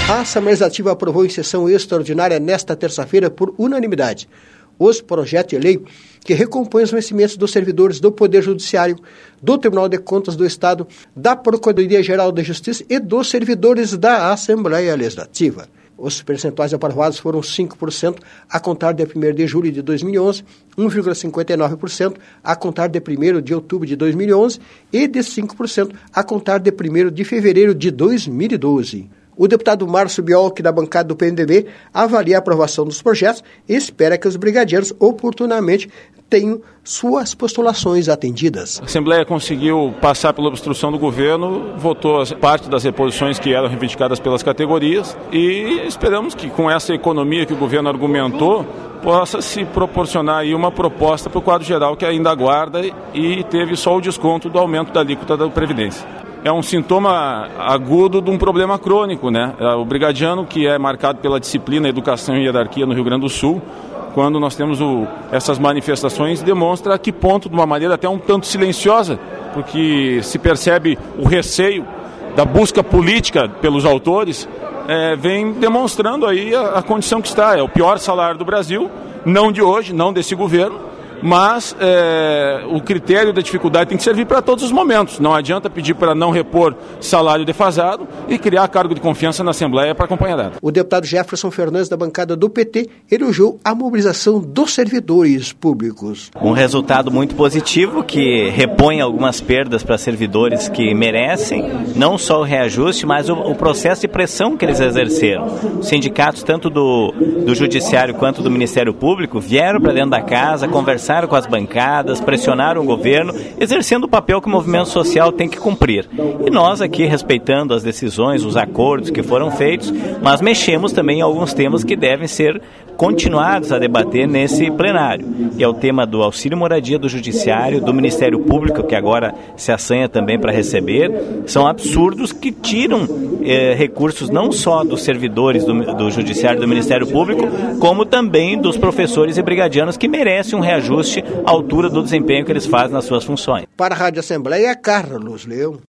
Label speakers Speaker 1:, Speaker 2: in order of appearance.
Speaker 1: A Assembleia Legislativa aprovou em sessão extraordinária nesta terça-feira por unanimidade os projetos de lei que recompõem os vencimentos dos servidores do Poder Judiciário, do Tribunal de Contas do Estado, da Procuradoria-Geral de Justiça e dos servidores da Assembleia Legislativa. Os percentuais aprovados foram 5% a contar de 1º de julho de 2011, 1,59% a contar de 1º de outubro de 2011 e de 5% a contar de 1º de fevereiro de 2012. O deputado Márcio Biolchi, da bancada do PMDB, avalia a aprovação dos projetos e espera que os brigadianos oportunamente tenham suas postulações atendidas.
Speaker 2: A Assembleia conseguiu passar pela obstrução do governo, votou parte das reposições que eram reivindicadas pelas categorias e esperamos que com essa economia que o governo argumentou, possa se proporcionar aí uma proposta para o quadro geral que ainda aguarda e teve só o desconto do aumento da alíquota da Previdência. É um sintoma agudo de um problema crônico, né? O brigadiano, que é marcado pela disciplina, educação e hierarquia no Rio Grande do Sul, quando nós temos essas manifestações, demonstra a que ponto, de uma maneira até um tanto silenciosa, porque se percebe o receio da busca política pelos autores, vem demonstrando aí a condição que está. É o pior salário do Brasil, não de hoje, não desse governo, mas o critério da dificuldade tem que servir para todos os momentos. Não adianta pedir para não repor salário defasado e criar cargo de confiança na Assembleia para acompanhar.
Speaker 1: O deputado Jefferson Fernandes, da bancada do PT, elogiou a mobilização dos servidores públicos.
Speaker 3: Um resultado muito positivo que repõe algumas perdas para servidores que merecem, não só o reajuste, mas o processo de pressão que eles exerceram. Os sindicatos, tanto do Judiciário quanto do Ministério Público, vieram para dentro da casa, conversaram com as bancadas, pressionaram o governo, exercendo o papel que o movimento social tem que cumprir. E nós aqui, respeitando as decisões, os acordos que foram feitos, mas mexemos também em alguns temas que devem ser continuados a debater nesse plenário. E é o tema do auxílio moradia do Judiciário, do Ministério Público, que agora se assanha também para receber. São absurdos que tiram recursos não só dos servidores do Judiciário e do Ministério Público, como também dos professores e brigadianos que merecem um reajuste à altura do desempenho que eles fazem nas suas funções.
Speaker 1: Para a Rádio Assembleia, Carlos Leão.